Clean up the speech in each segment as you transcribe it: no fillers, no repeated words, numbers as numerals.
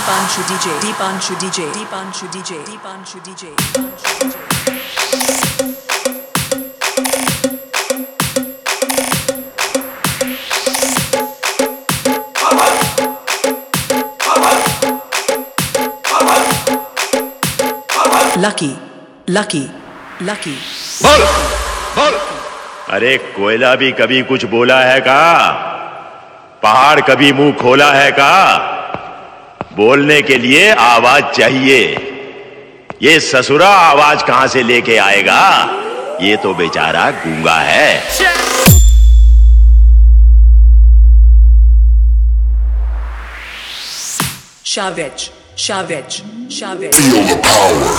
Deepanshu DJ, Deepanshu DJ, Deepanshu DJ, Deepanshu DJ, Deepanshu DJ. Lucky, lucky, lucky. बोल बोल। अरे कोयला भी कभी कुछ बोला है का? पहाड़ कभी मुंह खोला है का? बोलने के लिए आवाज चाहिए। ये ससुरा आवाज कहां से लेके आएगा? ये तो बेचारा गूंगा है। Savage, savage, savage. Feel the power.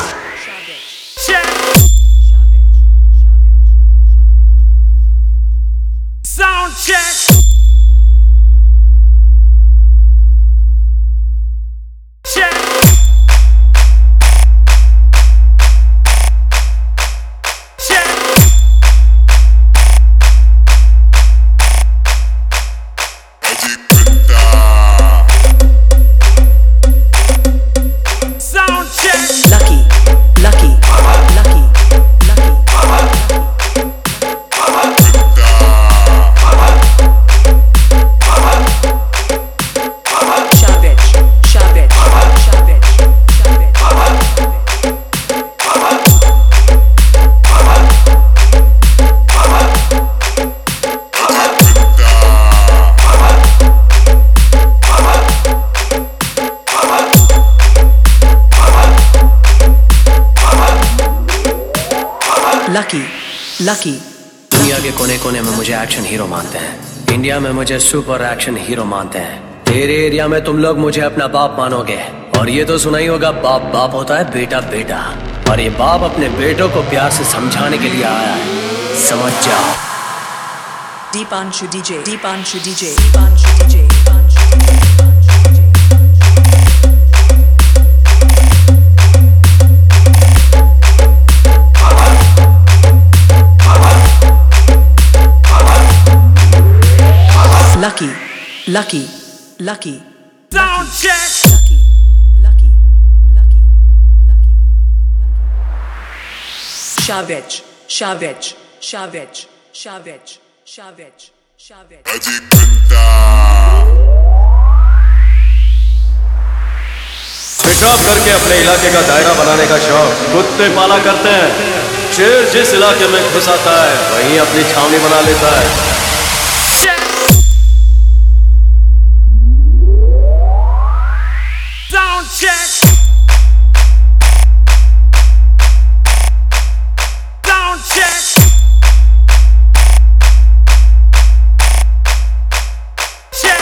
Sound check. Check. Check. Sound check. Lucky, lucky, lucky, lucky. Savage, savage, savage, savage. Lucky, lucky. दुनिया के कोने कोने में मुझे एक्शन हीरो मानते हैं। इंडिया में मुझे सुपर एक्शन हीरो मानते हैं। तेरे एरिया में तुम लोग मुझे अपना बाप मानोगे। और ये तो सुना ही होगा, बाप बाप होता है, बेटा बेटा। और ये बाप अपने बेटों को प्यार से समझाने के लिए आया है। समझ जाओ। Deepanshu DJ, Deepanshu DJ, Deepanshu DJ, Deepanshu DJ. Lucky, lucky, lucky. Sound check. Lucky, lucky, lucky, lucky. Savage, savage, savage, savage, savage, savage. पेशाब करके अपने इलाके का दायरा बनाने का शौक कुत्ते पाला करते हैं। शेर जिस इलाके में घुस आता है वहीं अपनी छावनी बना लेता है। Sound check. Sound check. Check.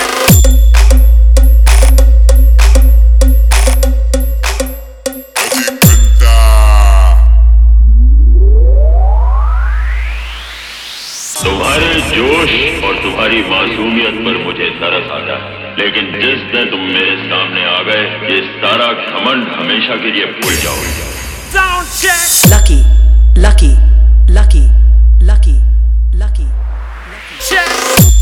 तुम्हारे जोश और तुम्हारी मासूमियत पर मुझे तरस आता है, लेकिन जिस दिन तुम मेरे सामने आ गए, ये सारा घमंड हमेशा के लिए भूल जाओगे। Sound check. Lucky, lucky, lucky, lucky, lucky. Check.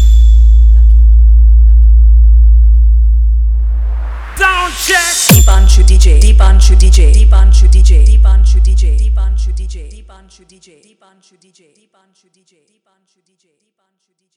Sound check. Deepanshu DJ, Deepanshu DJ, Deepanshu DJ, Deepanshu DJ, Deepanshu DJ, Deepanshu DJ, Deepanshu DJ, Deepanshu DJ, Deepanshu DJ, Deepanshu DJ.